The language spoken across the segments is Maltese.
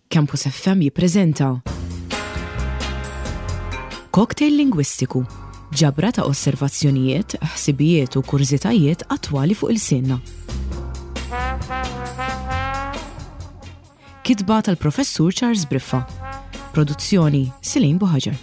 Campus FM jippreżenta Cocktail Lingwistiku, ġabra ta' osservazzjonijiet, ħsibijiet u kurżitajiet attwali fuq il-sinna. Kitba tal-Professur Charles Briffa. Produzzjoni Silin Buħaġar.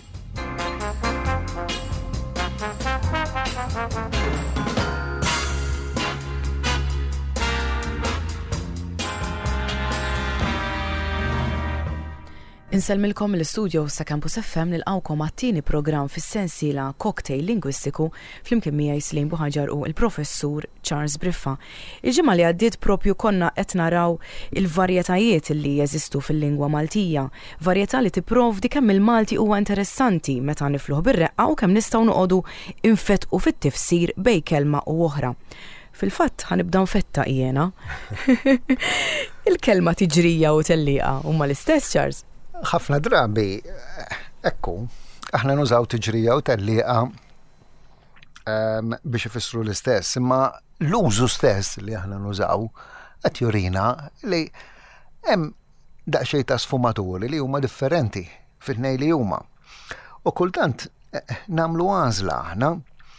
Inselmilkom l-studio sa' Campus FM nilqawkom għat-tieni programm fis-sensiela Cocktail Lingwistiku flimkien miegħi Silin Buħaġar u l-Professur Charles Briffa. Il-ġimgħa li għaddiet propju konna qed naraw il-varjetajiet li jeżistu fil-lingwa Maltija, varjetà li tipprovdi kemm il-Malti huwa interessanti meta nifluh bir-reqqa u kemm nistgħu noqogħdu infettqu fit-tifsir bejn kelma u oħra. Fil-fatt ħanibda nfetta jiena. Il-kelma tiġrija u tellieqa huma l-istess, Charles? ħafna drabi, ekku, aħna nużaw tiġrija u tellieqa biex ifissru l-istess, imma l-użu stess li aħna nużaw qed jurina li hemm daqsxejn ta' sfumaturi li huma differenti fit-tnejn li huma. U kultant nagħmlu għażla aħna.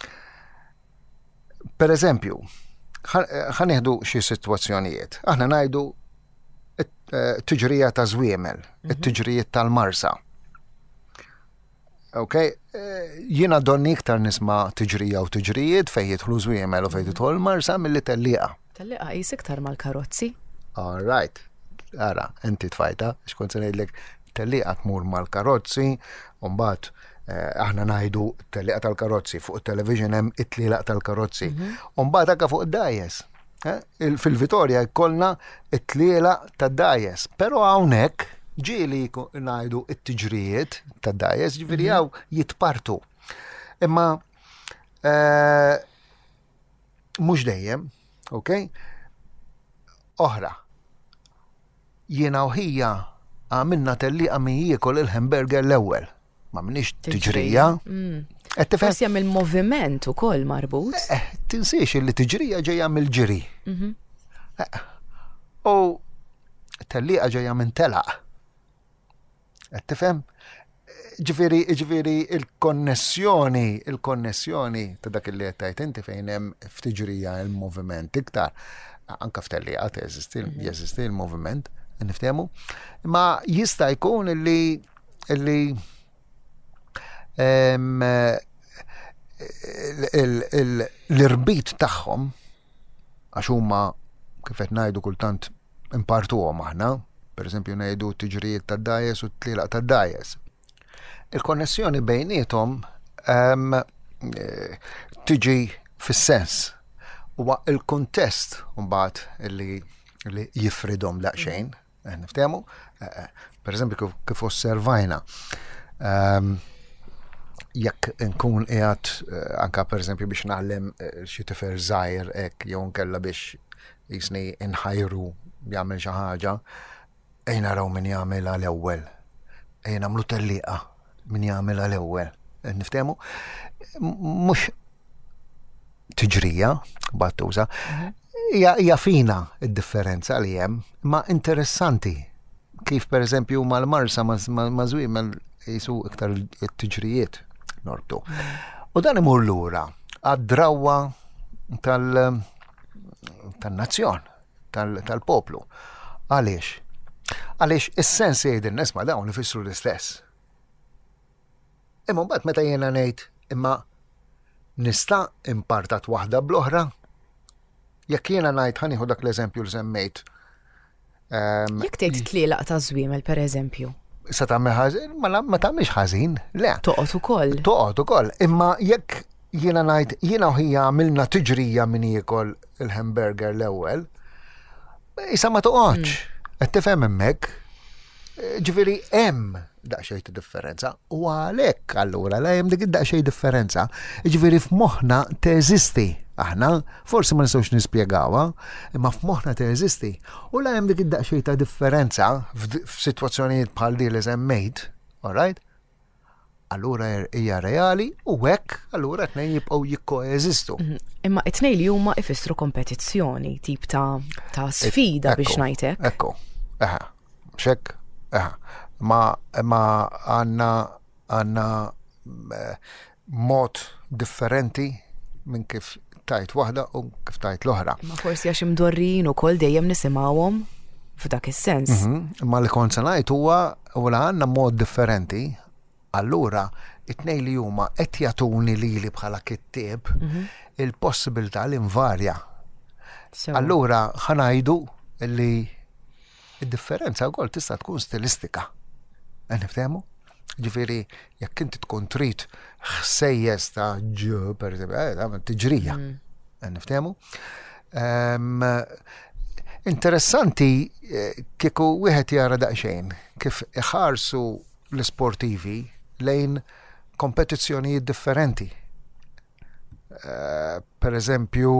Pereżempju, ħanieħdu xi sitwazzjonijiet. Aħna ngħidu tiġrija ta' żwiemel, it-tiġrijiet tal-marsa. Okay? Jiena donni iktar nisma' tiġrija u tiġrijiet fejn jidħlu żwiemel u fejn tidħol marsa milli tellieqa. Tellieqa qis iktar mal-karozzi. All right. Ara, inti tfajta, x'kont se ngħidlek tellieqa tmur mal-karozzi, u mbagħad aħna ngħidu tellieqa tal-karozzi fuq it-television hemm it-tlielaq tal-karozzi. U mbagħad anke fuq id-dajjes. Fil-Vitorja jkollna it-tlielaq tad-dajjes, però hawnhekk ġieli ngħidu it-tiġrijiet tad-dajjes, ġifieri hawn jitpartu. Imma mhux dejjem, okay? Oħra. Jiena u ħija għamilna tellieqa min jiekol il-hamburger l-ewwel. Ma minix tiġrija. Forsi hemm il-moviment ukoll marbut. Tinsiex li tiġrija ġejja mill-ġiri. U tellieqa ġejja minn telaq. Qed tifhem? Ġifieri il-konnessjoni ta' dak li qed tgħid inti fejn hemm f'tiġrija il-moviment iktar. Anke f'tellieqa jeżisti il-moviment, niftehmu. Imma jista' jkun illi l-irbit tagħhom għax huma kif qed ngħidu kultant impartuhom aħna, pereżempju ngħidu t-tiġrijiet tad-dajjes u t-tlielaq tad-dajjes. Il-konnessjoni bejniethom tiġi fis-sens huwa il-kuntest mbagħad li jifridhom daqsxejn, niftehmu? Pereżempju kif osservajna. Jekk nkun qiegħed anke pereżempju biex naħlem xi tifel żgħir hekk jew nkella biex jisni inħajru jagħmel xi ħaġa, ejn naraw min jagħmilha l-ewwel. Ejn nagħmlu tellieqa min jagħmilha l-ewwel. Niftehmu? Mhux tiġrija battuża. Hija fina d-differenza li hemm, ma interessanti kif pereżempju mal-marsa ma' żwiemel jisu iktar it-tiġrijiet norbtu. U dan imur lura għad-drawwa tal-nazzjon, tal-poplu. Għaliex? Għaliex is-sens jgħidilna isma' dawn ifissru l-istess. Imma mbagħad meta jiena ngħid imma nista' impartat waħda bl-oħra? Jekk jiena ngħid ħanieħu dak l-eżempju li semmejt. Jekk tgħid tlielaq ta' żwiemel pereżempju. Sa tagħmel ħażin, ma tagħmilx ħażin, le. Toqgħod ukoll. Toqgħod ukoll, imma jekk jiena ngħid jiena u ħija għamilna tiġrija min jiekol il-hamburger l-ewwel, issa ma toqgħodx. Qed tifhem hemmhekk? Ġifieri hemm daqsxejn ta' differenza u għalhekk allura la hemm dik id-daqsxejn differenza, ġifieri f'moħħna teżisti. Aħna forsi ma nistgħux nispjegawha, imma f'moħħna teżisti. U la hemm dik id-daqsxejn ta' differenza f'sitwazzjonijiet bħal din li semmejt, all right? Allura hija reali u hekk allura tnejn jibqgħu jikkoeżistu. Imma t-tnejn li huma ifissru kompetizzjoni, tip ta' sfida biex ngħidlek. Ekku. X'hekk Ma għanna mod differenti minn kif tajt waħda u kif tajt l-oħra. Ma forsi għax imdorrin u kol dejjem nisimgħuhom f'dak is-sens. Ma li kont se ngħid huwa għandna mod differenti, allura it-tnejn li huma qed jagħtuni lili bħala kittieb il-possibilità li nvarja. Allura ħanajdu li id-differenza wkoll tista' tkun stilistika. Niftehmu? Ġifieri jekk inti tkun trid ħsejjes ta' ġu pereżempju, tiġrija. Niftehmu? Interessanti kieku wieħed jara daqsxejn kif iħarsu l-sportivi lejn kompetizzjonijiet differenti. Per eżempju,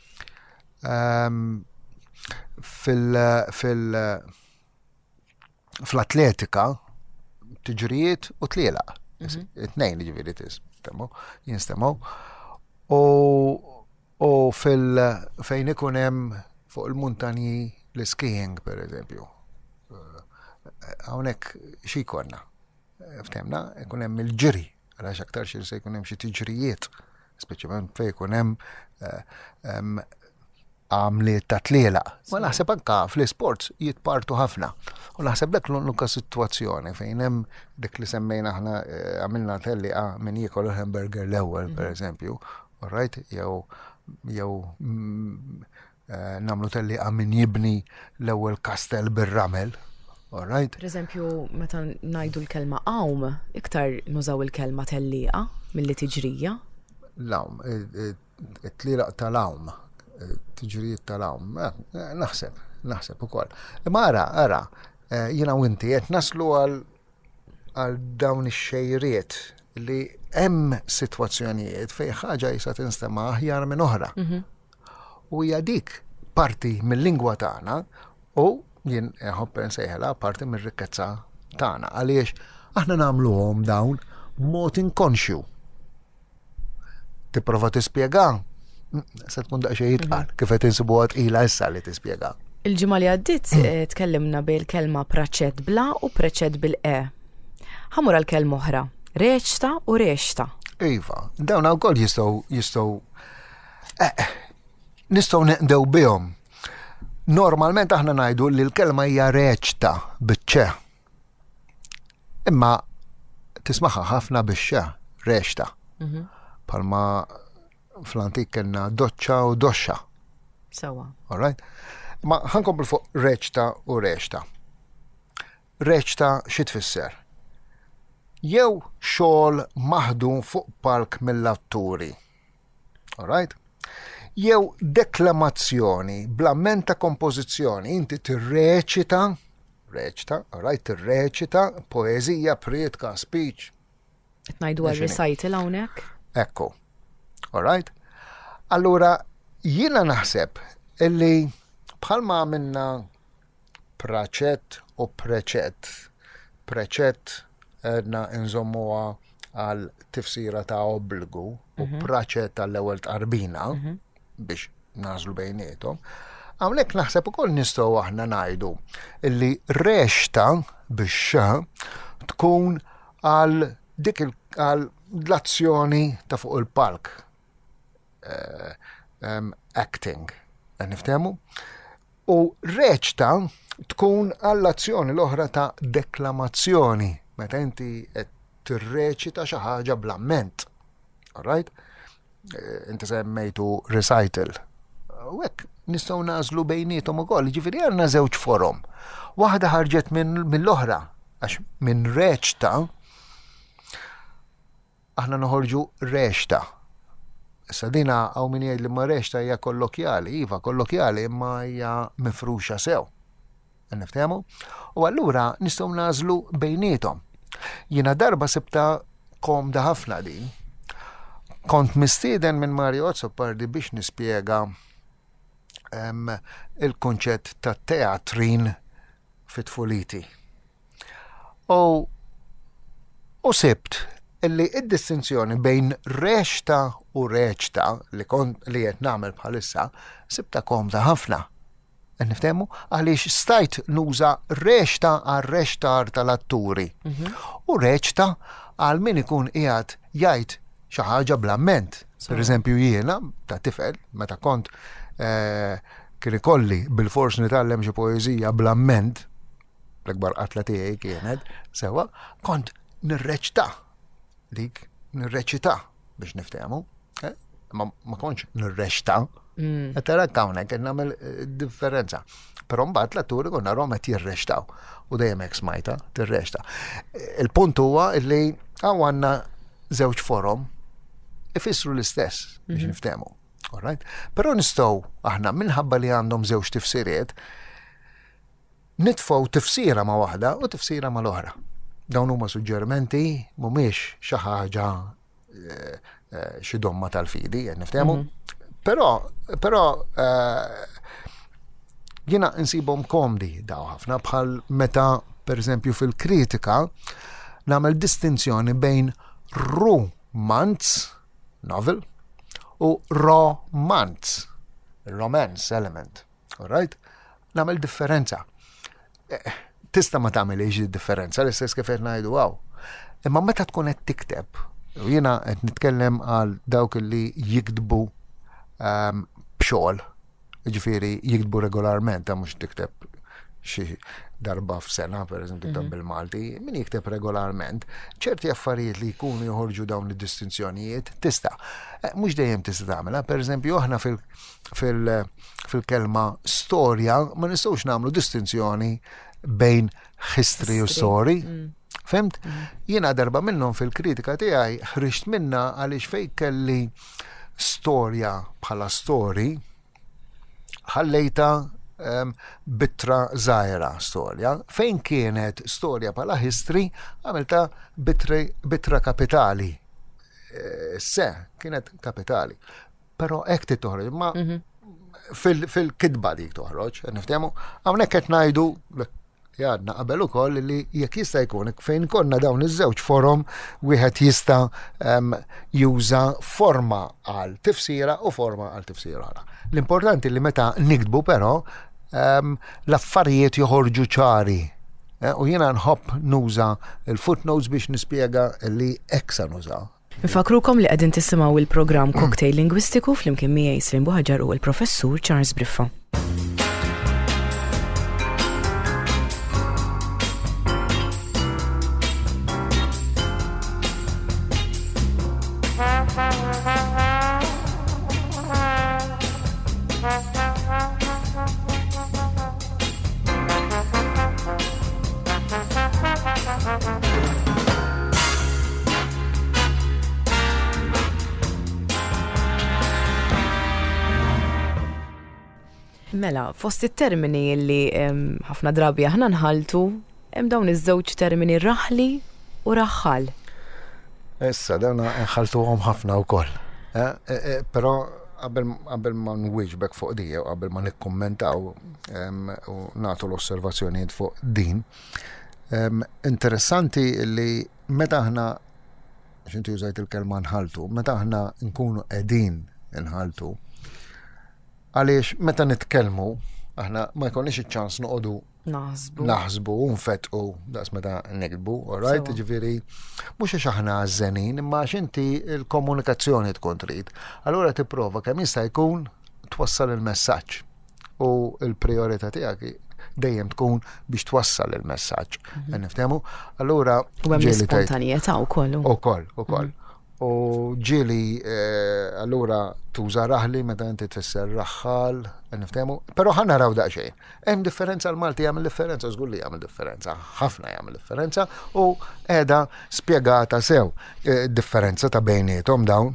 fl-atletika tiġrijiet u tlielaq. It-tnejn ġifieri jinstemaw. U fejn ikun hemm fuq il-muntanji l-skiing, per eżempju. Hawnhekk xi jkollna. Ftemna, ikun hemm il-ġiri, għalax aktar xi se jkun hemm xi tiġrijiet, speċjalment fejn ikun hemm għamliet ta' tlielaq. Ma naħseb anke fl-isports jitpartu ħafna. U naħseb dak l-unika sitwazzjoni fejn hemm dik li semmejna aħna għamilna telliqa min jiekol il-hamburger l-ewwel, per eżempju, right? Jew nagħmlu telliqa min jibni l-ewwel kastell bir-ramel. Alright. Per eżempju, meta ngħidu l-kelma qawm, iktar nużaw il-kelma telliqa milli tiġrija. L-awm, it-tlielaq tal-awm, tiġrijiet tal-awm, naħseb ukoll. Imma ara, jiena u inti qed naslu għal dawn ix-xejriet li hemm sitwazzjonijiet fejn ħaġa jista' tinstema' aħjar minn oħra. U hija dik parti mill-lingwa tagħna u jien ħobb nsejħela parti mir-rikkezza tagħna għaliex aħna nagħmluhom dawn b'mod inkonxju. Tipprova tispjega, se tkun daqsxejn jitqal kif qed insibuha tqila issa li tispjega. Il-ġimgħa li għaddiet tkellimna bil-kelma praċett bla u preċett bil-e. Ħamur għal-kelma oħra, reċta u rexta. Iva, dawn wkoll jistgħu nistgħu neqdew bihom. Normalment aħna ngħidu li l-kelma hija reċta biċ-ċe. Imma tismaħħa ħafna bix-xe, reċta. Palma fl-antik kellna doċċa u doxxa. Sewa. All right? Ma ħankomplu fuq reċta u reċta. Reċta xi tfisser? Jew xogħol maħdum fuq palk mill-atturi. All right? Jew deklamazzjoni, blamment ta' kompożizzjoni, inti tirreċita, tirreċita poeżija, prietka, speech. Qed ngħidu għal recital hawnhekk? Ekku. All right? Allura jiena naħseb illi bħalma għamilna praċett u preċett. Preċett għedna nżommuha għal tifsira ta' obbligu u praċett għall-ewwel tqarbina biex nażlu bejniethom. Hawnhekk naħseb ukoll nistgħu aħna ngħidu illi reċta bix-xe tkun għal dik għal l-azzjoni ta' fuq il-palk. Acting. Niftehmu? U reċta tkun għall-azzjoni l-oħra ta' deklamazzjoni. Meta inti qed tirreċita xi ħaġa blamment. All right? Inti semmejtu recital. U hekk nistgħu nażlu bejniethom ukoll. Ġifieri għandna żewġ forom. Waħda ħarġet mill-oħra għax minn reċta aħna noħorġu reċta. Issa dina għaw min jgħid li ma reċta hija kollokjali, iva kollokjali imma hija mifruxa sew. Niftehmu? U allura nistgħu nażlu bejniethom. Jiena darba sibta komda ħafna din. Kont mistieden minn Mario Azzopardi biex nispjega il-kunċett ta' teatrin fit-tfuliti. U sibt illi id-distinzjoni bejn reċta u reċta li qed nagħmel bħalissa sibta komda ħafna. Niftemu? Għaliex stajt nuża reċta għal reċtar tal-atturi. U reċta għal min ikun qiegħed jgħid xi ħaġa bl-amment. Per eżempju jiena ta' tifel meta kont kien ikolli bil-fors nitgħallem xi poeżija bl-amment l-akbar qatla tiegħi kienet sewa kont nirreċta dik nirreċita biex niftehmu. Ma kontx nirreċta. Tara hawnhekk qed nagħmel differenza. Però mbagħad l-atturi konna rom qed jirreċtaw u dejjem hekk smajta tirreċta. Il-punt huwa li hawn għandna żewġ forom ifissru l-istess biex niftehmu. Alright? Però nistgħu aħna minħabba li għandhom żewġ tifsiriet nitfgħu tifsira ma' waħda u tifsira ma' l-oħra. Dawn huma suġġerimenti mhumiex xi ħaġa xi domma tal-fidi, niftehmu. Però jiena insibhom komdi daw ħafna bħal meta pereżempju fil-kritika nagħmel distinzjoni bejn romance novel u romance element. All right? Nagħmel differenza. Tista' ma tagħmilx differenza l-istess kif qed ngħidu għaw. Imma meta tkun qed tikteb, u jiena qed nitkellem għal dawk li jiktbu b'xogħol, ġifieri jiktbu regolarment, mhux tikteb xi darba f'sena, pereżempju tikteb bil-Malti, min jikteb regolarment, ċerti affarijiet li jkunu joħorġu dawn id-distinzjonijiet tista'. Mhux dejjem tista' tagħmilha, pereżempju aħna fil-kelma storja ma nistgħux nagħmlu distinzjoni bejn history u story. Fimt? Jiena darba minnhom fil-kritika tiegħi ħriġt minnha għaliex fejn kelli storja bħala story ħallejta bitra żgħira storja. Fejn kienet storja bħala history għamilta bitra kapitali. Kienet kapitali. Però hekk toħroġ, ma fil-kidba dik toħroġ, niftehmu, hawnhekk qed ngħidu jgħadna qabel ukoll li jekk jista' jkun fejn konna dawn iż-żewġ forom wieħed jista' juża forma għal tifsira u forma għal tifsira oħra. L-importanti li meta nikdbu però l-affarijiet joħorġu ċari. U jiena nħobb nuża il-footnotes biex nispjega li hekk se nużaw. Nfakrukom li qegħdin tisimgħu il-programm Cocktail Lingwistiku flimkien miegħi Slim Buħaġar u l-Professur Charles Briffa. Mela, fost it-termini li ħafna drabi aħna nħaltu, hemm dawn iż-żewġ termini raħli u raħħal. Issa, dawn nħaltuhom ħafna wkoll. Però qabel ma nwieġbek fuq di, qabel ma nikkummentaw u nagħtu l-osservazzjonijiet fuq din, interessanti li meta aħna x'inti użajt il-kelma nħaltu, meta aħna nkunu qegħdin nħaltu, għaliex meta nitkellmu aħna ma jkollniex iċ-ċans noqogħdu naħsbu u nfettqu daqs meta nikdbu, alright? Ġifieri mhux għax aħna għażenin, imma għax inti l-komunikazzjoni tkun trid. Allura tipprova kemm jista' jkun twassal il-messaġġ u l-prijorità tiegħek dejjem tkun biex twassal il-messaġġ. Niftehmu? Allura ġieli spontanjetà wkoll. Ukoll. U ġieli allura tuża raħli meta inti tfisser raħħal, niftehmu, però ħa naraw daqsxejn. Hemm differenza l-Malti jagħmel differenza, żgur li jagħmel differenza, ħafna jagħmel differenza u qiegħda spjegata sew differenza ta' bejniethom dawn.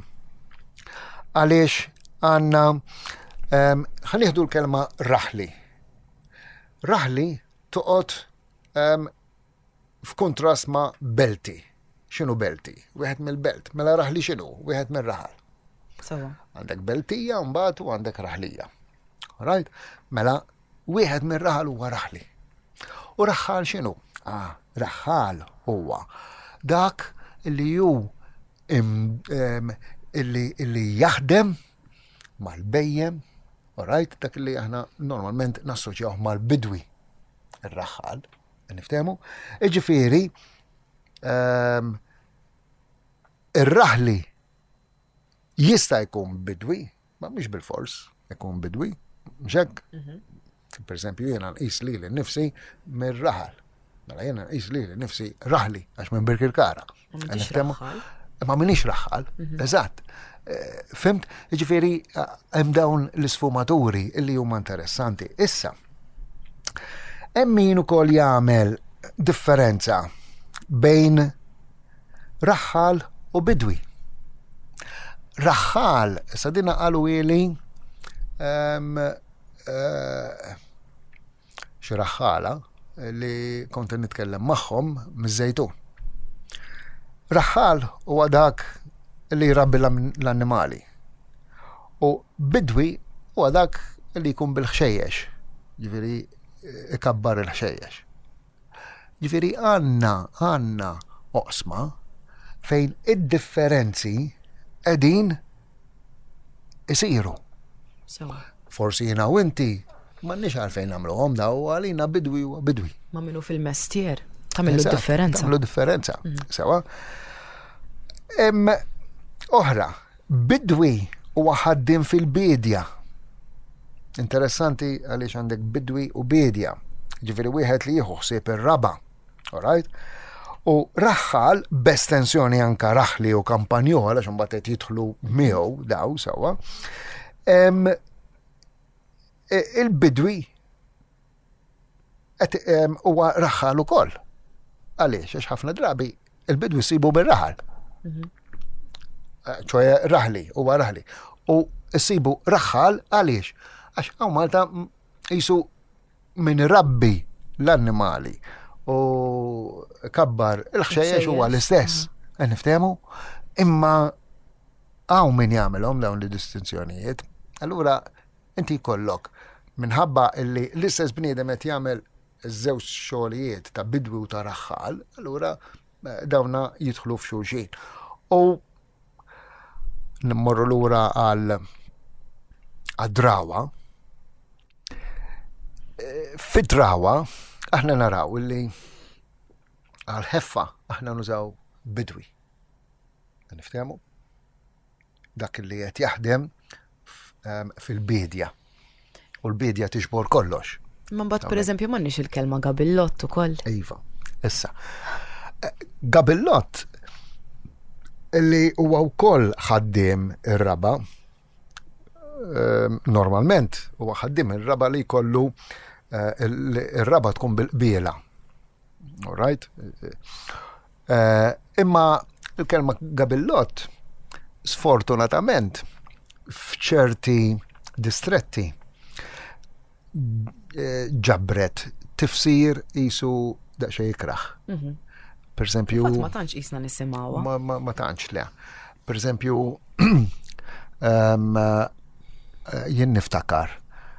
Għaliex għandna ħanieħdu l-kelma raħli. Raħli toqgħod f'kuntrast ma' belti. X'inhu belti? Wieħed mill-belt. Mela raħli x'inhu? Wieħed mir-raħal. Għandek beltija mbagħad u għandek raħlija. Right? Mela wieħed mir-raħal huwa raħli. U raħħal x'inhu? Raħħal huwa dak li hu illi jaħdem mal-bejjem Alright, dak li aħna normalment nassoċjaw mal-bidwi, ir-raħħal, niftehmu? Ġifieri, ir-raħli jista' jkun bidwi, ma mhux bil-fors jkun bidwi, mhux hekk. Per esempio, jiena nqis lili nnifsi mir-raħal. Mela jiena nqis lili nnifsi raħli għax minn Birkirkara. Ma minix raħħal, eżatt. Fimt, ġifieri hemm dawn l-isfumaturi illi huma interessanti. Issa, hemm min ukoll jagħmel differenza bejn raħħal u bidwi. Raħħal, issa dina qalu ili xi raħħala li kont nitkellem magħhom miż-żejtun. Raħħal huwa dak li jrabbi l-annimali. U bidwi huwa dak li jkun bil-ħxejjex. Ġifieri ikabbar il-ħxejjex. Ġifieri għandna oqsma fejn id-differenzi qegħdin isiru. Forsi jiena u inti m'għandniex għalfejn nagħmluhom daw għalina bidwi u bidwi. Ma minnu fil-mestier tagħmlu differenza. Tagħmlu differenza. Sewa. Oħra, bidwi huwa ħaddiem fil-bidja. Interessanti għaliex għandek bidwi u bidja. Ġifieri wieħed li jieħu ħsieb ir-raba. Alright? U raħħal b'estensjoni anka raħli u kampanjola għax imbagħad qed jidħlu miegħu daw sewwa. Il-bidwi huwa raħħal ukoll. Għaliex għax ħafna drabi il-bidwi jsibu bir-raħal. ċoħe raħli, huwa raħli. U jsibu raħħal għaliex għax hawn Malta jisu min rabbi l-annimali u kabbar il-ħxejjex huwa l-istess. Niftehmu? Imma hawn min jagħmelhom dawn id-distinzjonijiet. Allura inti jkollok minħabba illi l-istess bniedem qed jagħmel iż-żewġ xogħlijiet ta' bidwi u ta' raħħal, allura dawna jidħlu f'xulxin. U nimmorru lura għad-drawa. Fid-drawa aħna naraw illi għal-ħeffa aħna nużaw bidwi. Niftehmu? Dak li qed jaħdem fil-bidja. U l-bidja tixbor kollox. Ma mbagħad pereżempju m'għandniex il-kelma gabillott ukoll. Iva. Issa. Gabillott li huwa wkoll ħaddiem ir-raba. Normalment huwa ħaddiem ir-raba li jkollu ir-raba tkun bil-qbiela. All right? Imma il-kelma gabillott sfortunatament f'ċerti distretti ġabret tifsir jisu daqsxejn ikraħ. Per esempio, ma tantx qisna nisimgħuha. Ma tantx le. Per esempio, jien niftakar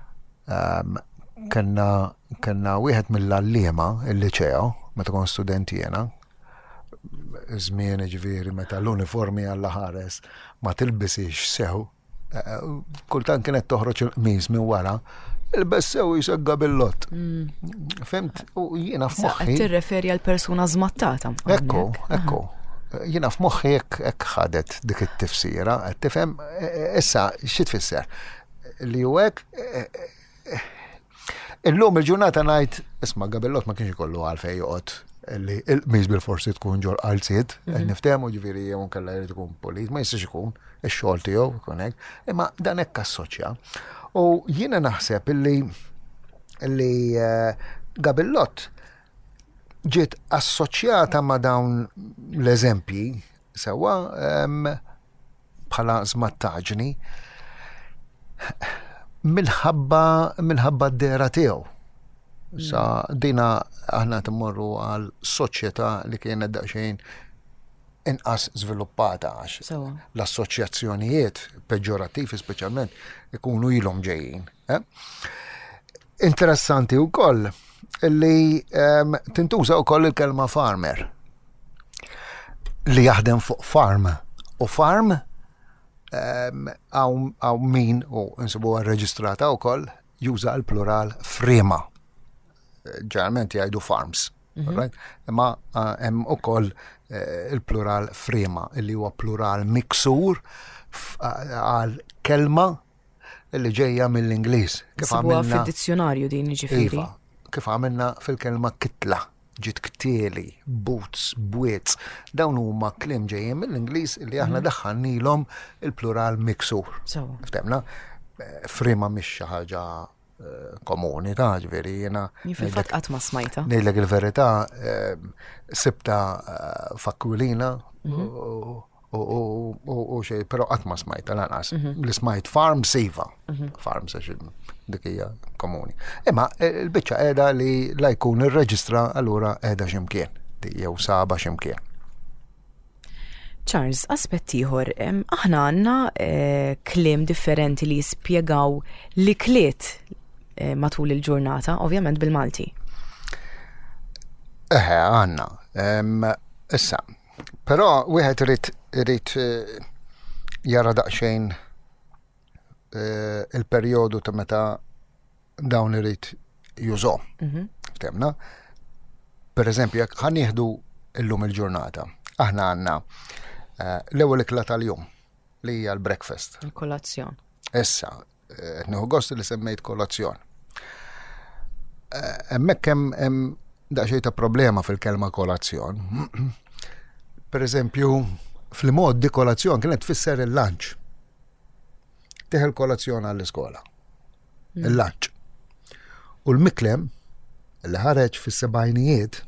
kellna wieħed mill-allima il-liċeo meta kont studenti jiena. Żmien ġifieri meta l-uniformi Alla ħares ma tilbisix sew. Kultant kienet toħroġ il-qmiż minn wara, il-bess sew jiseg gabillott. Fimt? U jiena f'moħħi. Qed tirreferi għal persuna żmattata. Ekku. Jiena f'moħħi hekk ħadet dik it-tifsira, qed tifhem issa xi tfisser. Li hu hekk illum il-ġurnata ngħid isma' gabillott ma kienx ikollu għalfejn joqgħod li il-qmiż bil-forsi tkun ġol qalsiet, niftehmu ġifieri jew kellha jrid ikun polit, ma jistax ikun ix-xogħol tiegħu ikun hekk, imma dan hekk assoċja. U jiena naħseb illi gabillott ġiet assoċjata ma' dawn l-eżempji sewwa bħala żmattaġni minħabba d-dera tiegħu. Sa dina aħna timmorru għal soċjetà li kienet daqsxejn inqas żviluppata għax l-assoċjazzjonijiet peġorattivi speċjalment ikunu ilhom ġejjin. Interessanti wkoll li tintuża wkoll il-kelma farmer li jaħdem fuq farm. U farm għaw min u nsibuha reġistrata wkoll juża l-plural frema. Ġeneralment jgħidu farms. Imma hemm ukoll il-plural frema, illi huwa plural miksur għal kelma illi ġejja mill-Ingliż. Nsibuha fid-dizzjonarju din ġifieri. Kif għamilna fil-kelma kitla, ġit ktieli, boots, bwiets, dawn huma kliem ġejjin mill-Ingliż illi aħna daħħalnilhom il-plural miksur. Ftemna, frema mhix xi ħaġa komuni ta' ġveri jena. Fil-fatt qatt ma smajta. Ngħidlek il-verità sibta fakkulina u xej, però qatt ma smajta lanqas. Li smajt farms iva. Farms dik hija komuni. Imma l-biċċa qiegħda li la jkun irreġistra allura qiegħda x'imkien, jew saba x'imkien. Charles, aspett ieħor, aħna għandna kliem differenti li jispjegaw li kliet matul il-ġurnata, ovvjament bil-Malti. Għanna. Issa, però wieħed irid jara daqsxejn il-perjodu ta' meta dawn irid jużhom. Ftemna? Per eżempju, jekk ħanieħdu llum il-ġurnata, aħna għandna l-ewwel ikla tal-jum li hija l-breakfast. Il-kolazzjon. Issa, nieħu gost li semmejt kolazzjon. Hemmhekk hemm daqsxejn ta' problema fil-kelma kolazzjon. Per eżempju, fil-modi kolazzjon kienet tfisser il-lunch. Teħel kolazzjon għall-iskola. Il-lunch. U l-miklem li ħareġ fis-sebgħinijiet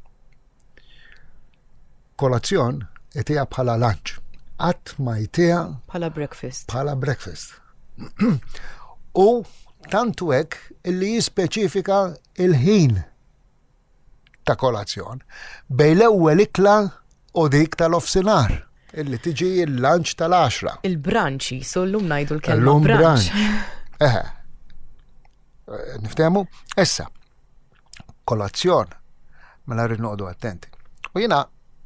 kolazzjon itija bħala lunch. Qatt ma jtija bħala breakfast. Bħala breakfast. U tantu hekk illi jispeċifika il-ħin ta' kolazzjon bejn l-ewwel ikla u dik tal-ofsinar illi tiġi il-lunch tal-10. Il-branċi, so llum ngħidu l-kelma branċ. Niftehmu? Issa, kolazzjon mela rrid noqogħdu attenti. U jiena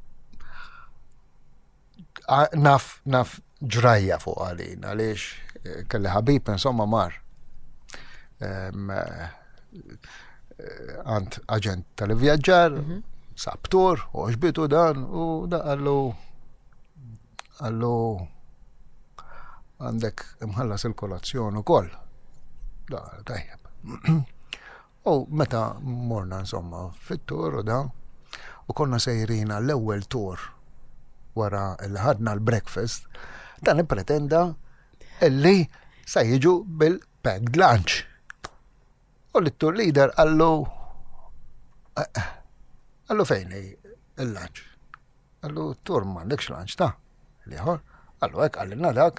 naf ġrajja fuq għalin, għaliex kelli ħabib insomma mar. Għand aġent tal-vjaġġar, sabtur, u ġbitu dan, u da għallu għandek imħallas il-kolazzjon ukoll. Da, tajjeb. U meta morna insomma fit-tur u da, u konna sejrina l-ewwel tur wara l-ħadna l-breakfast, dan ipretenda illi sa jiġu bil-packed lunch. U l-tour leader għallu fejn il-lunch. Għallu tur m'għandekx lunch ta' liħor. Għallu hekk għallina dak.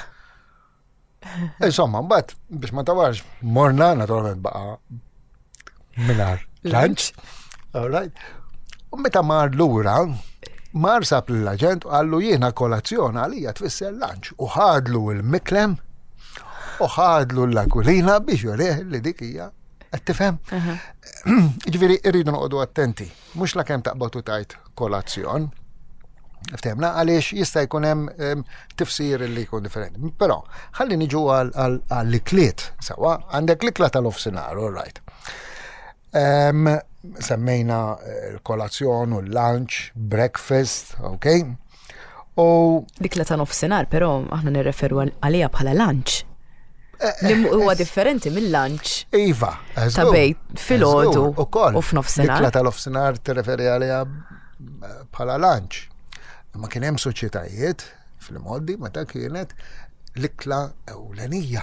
Insomma, mbagħad biex ma tawarx morna naturalment baqa' mingħajr lunch. All right. U meta mar lura, mar sab l-aġent u għallu jiena kolazzjon għalija tfisser lunch. U ħadlu il-miklem u ħadlu l-akulina biex jurih li dik hija. Tifhem? Ġifieri rridu noqogħdu attenti. Mhux la kemm taqbad u tajt kolazzjon. Ftehmna għaliex jista' jkun hemm tifsir li jkun differenti. Però ħalli niġu għall-ikliet sewwa, għandek l-ikla tal-ofsinhar, all right. Semmejna l-kolazzjon u l-lunch, breakfast, okay? U l-ikla tal-ofsinhar, però aħna nirreferu għaliha bħala lunch. Li huwa differenti mill-lunch. Iva, ta' bej filgħodu u f'nofsinhar. L-ikla tal-ofsinhar tirreferi għaliha bħala lunch. Ma kien hemm soċjetajiet fil-modi meta kienet l-ikla ewlenija.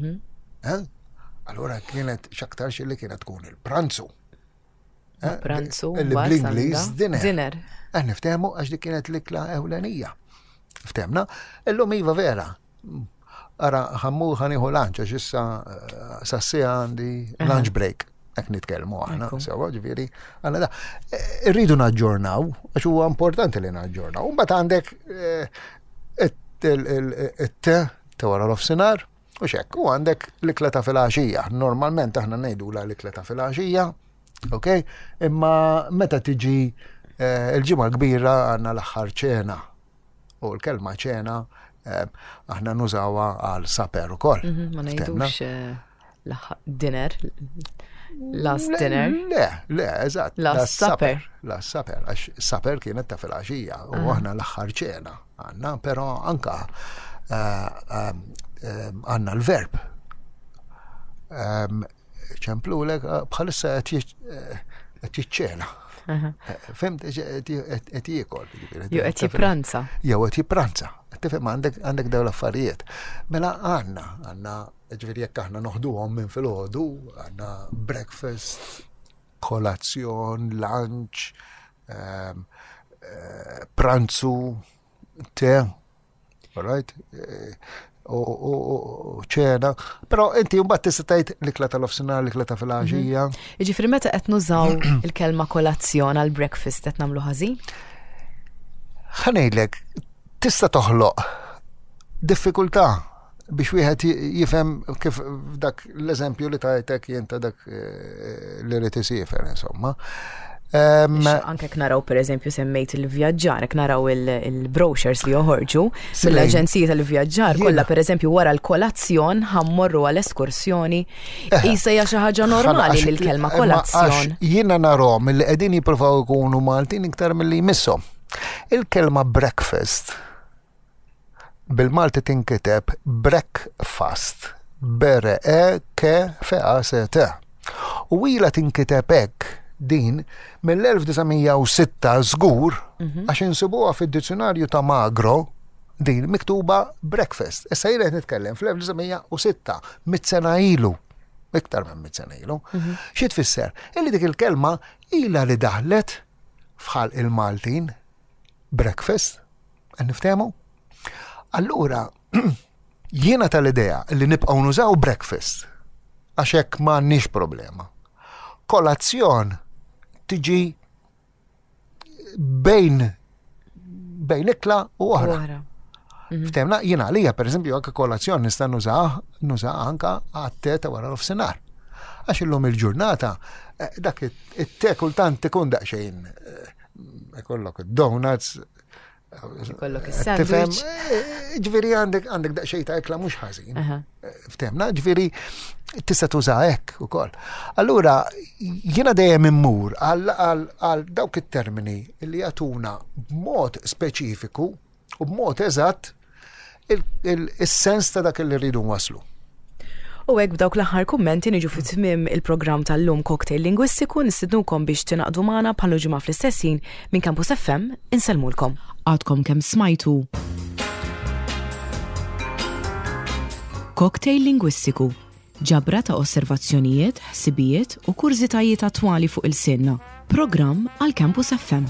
Allura kienet x'aktarx li kienet tkun il-pranzu. Pranzu, bl-Ingliż dinner. Niftehmu għax dik kienet l-ikla ewlenija. Ftehmna? Illum iva vera. Ara ħammu ħaniħu lunch għax issa sassija għandi lunch break. Ek nitkellmu aħna, sewa ġifieri, għandna da. Irridu naġġornaw, għax huwa importanti li naġġornaw. Mbagħad għandek it-te ta' wara l-ofsinhar u xekk, u għandek l-ikla ta' filgħaxija. Normalment aħna ngħidula l-ikla ta' filgħaxija, okay? Imma meta tiġi il-ġimgħa kbira għandna l-aħħar ċena u l-kelma ċena aħna nużawha għal saper ukoll. Ma ngħidux dinner. Last dinner? Le, eżatt. Last supper. Last supper, għax supper kienet ta' filgħaxija u aħna l-aħħar ċena għandna, però anka għandna l-verb. ċemplulek bħalissa qed jiċċena. Fimt qed jiekol. Jew qed jippranza. Jew qed jippranza. Tifhem għandek dawn l-affarijiet. Mela għandna ġifieri jekk aħna noħduhom minn filgħodu, għandna breakfast, kolazzjon, lunch, pranzu, te, all right? U ċena, però inti mbagħad tista' tgħid l-ikla tal-ofsinhar, l-ikla ta' filgħaxija. Jiġifieri meta qed nużaw il-kelma kolazzjon għal breakfast qed nagħmlu ħażin? Ħanejlek, tista' toħloq diffikultà biex wieħed jifhem kif dak l-eżempju li tajtek jien ta' dak li rid isifer insomma. Anke naraw per eżempju semmejt il-vjaġġar, naraw il-brochures li joħorġu mill-aġenziji tal-vjaġġar kollha per eżempju wara l-kolazzjon ħammorru għal eskursjoni isa hija xi ħaġa normali li l-kelma kolazzjon. Jiena narhom li qegħdin jippruvaw ikunu Maltin iktar milli jmisshom. Il-kelma breakfast bil-Malti tinkiteb breakfast B-R-E-K-F-A-S-T. U ila tinkiteb hekk din mill-1906 żgur għax insibuha fid-dizzjonarju ta' Magro din miktuba breakfast. Issa jien qed nitkellem fl-1906 mit-sena ilu. Iktar minn mit-sena ilu. Xi tfisser? Illi dik il-kelma ilha li daħlet fħal il-Maltin breakfast. Niftehmu? Allura jiena tal-idea li nibqgħu nużaw breakfast għax hekk m'għandniex problema. Kolazzjon tiġi bejn ikla u oħra. Ftemna, jiena għalija, per eżempju, anke kolazzjon nista' nuża anke għat-te ta' wara l-ofsinhar. Għax illum il-ġurnata dak it-te kultant ikun daqsxejn ikollok id-donuts, ikollok is-sandwich. Ġifieri għandek daqsxejn ta' ikla mhux ħażin. Ftemna, ġifieri tista' tuża hekk ukoll. Allura jiena dejjem immur għal dawk it-termini li jagħtuna b'mod speċifiku u b'mod eżatt is-sens ta' dak li rridu waslu. U hekk b'dawk l-aħħar kummenti niġu fit-tmiem il-programm tal-lum Cocktail Lingwistiku nistidnukom biex tinaqdu magħna bħal ġimgħa fl-istessin minn Campus FM insellmulkom. Għadkom kemm smajtu. Cocktail Lingwistiku. Ġabra ta' osservazzjonijiet, ħsibijiet u kurzitajiet attwali fuq il-sinna. Programm għal Campus FM.